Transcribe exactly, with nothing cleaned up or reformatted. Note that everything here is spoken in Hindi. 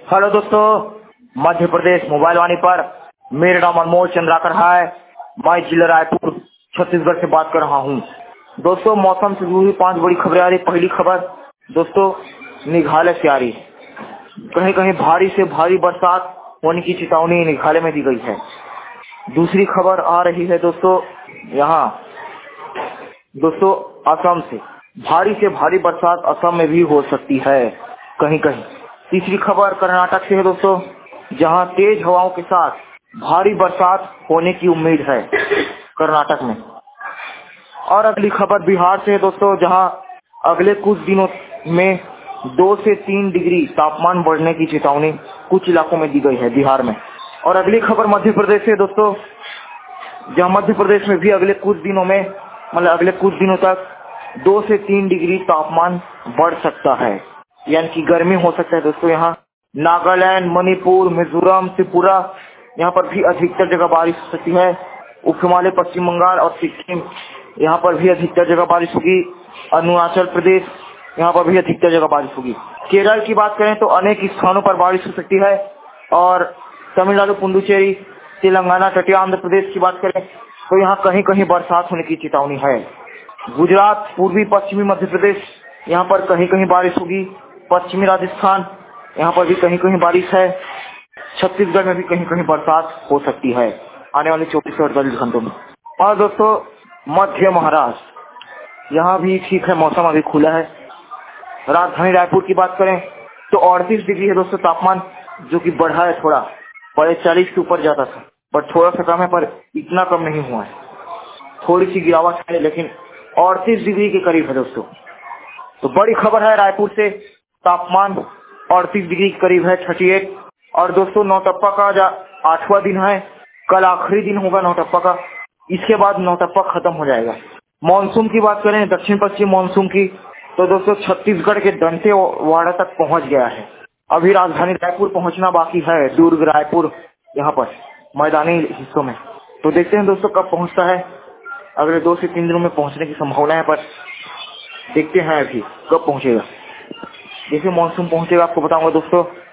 हेलो दोस्तों, मध्य प्रदेश मोबाइल वाणी पर मेरा नाम अनमोल चंद्राकर है। मैं जिला रायपुर छत्तीसगढ़ से बात कर रहा हूँ। दोस्तों, मौसम से जुड़ी पांच बड़ी खबरें आ रही। पहली खबर दोस्तों मेघालय से आ रही है। कहीं कहीं भारी से भारी बरसात होने की चेतावनी मेघालय में दी गई है। दूसरी खबर आ रही है दोस्तों यहाँ दोस्तों असम से भारी से भारी बरसात असम में भी हो सकती है कहीं कहीं। तीसरी खबर कर्नाटक से है दोस्तों, जहां तेज हवाओं के साथ भारी बरसात होने की उम्मीद है कर्नाटक में। और अगली खबर बिहार से है दोस्तों, जहां अगले कुछ दिनों में दो से तीन डिग्री तापमान बढ़ने की चेतावनी कुछ इलाकों में दी गई है बिहार में। और अगली खबर मध्य प्रदेश से दोस्तों, जहां मध्य प्रदेश में भी अगले कुछ दिनों में मतलब अगले कुछ दिनों तक दो से तीन डिग्री तापमान बढ़ सकता है, यानी कि गर्मी हो सकता है दोस्तों। यहाँ नागालैंड, मणिपुर, मिजोरम, त्रिपुरा, यहाँ पर भी अधिकतर जगह बारिश हो सकती है। उप हिमालय, पश्चिम बंगाल और सिक्किम, यहाँ पर भी अधिकतर जगह बारिश होगी। अरुणाचल प्रदेश, यहाँ पर भी अधिकतर जगह बारिश होगी। केरल की बात करें तो अनेक स्थानों पर बारिश हो सकती है। और तमिलनाडु, पुडुचेरी, तेलंगाना, तटीय आंध्र प्रदेश की बात करें तो यहाँ कहीं कहीं बरसात होने की चेतावनी है। गुजरात, पूर्वी पश्चिमी मध्य प्रदेश, यहाँ पर कहीं कहीं बारिश होगी। पश्चिमी राजस्थान, यहाँ पर भी कहीं कहीं बारिश है। छत्तीसगढ़ में भी कहीं कहीं बरसात हो सकती है आने वाले चौबीस से अड़तालीस घंटों में। और दोस्तों मध्य महाराष्ट्र, यहाँ भी ठीक है, मौसम अभी खुला है। राजधानी रायपुर की बात करें तो अड़तीस डिग्री है दोस्तों तापमान, जो कि बढ़ा है थोड़ा। पहले चालीस के ऊपर जाता था, पर थोड़ा सा कम है, पर इतना कम नहीं हुआ है। थोड़ी सी गिरावट है, लेकिन अड़तीस डिग्री के करीब है दोस्तों। तो बड़ी खबर है रायपुर से, तापमान अड़तीस डिग्री के करीब है, अड़तीस। और दोस्तों नौटप्पा का आठवां दिन है, कल आखिरी दिन होगा नौटप्पा का। इसके बाद नौटप्पा खत्म हो जाएगा। मानसून की बात करें, दक्षिण पश्चिम मानसून की, तो दोस्तों छत्तीसगढ़ के दंतेवाड़ा तक पहुंच गया है। अभी राजधानी रायपुर पहुंचना बाकी है, दुर्ग, रायपुर, यहाँ पर मैदानी हिस्सों में। तो देखते हैं दोस्तों कब पहुंचता है। अगले दो से तीन दिनों में पहुंचने की संभावना है, पर देखते हैं अभी कब पहुंचेगा। जैसे मानसून पहुंचेगा आपको बताऊंगा दोस्तों।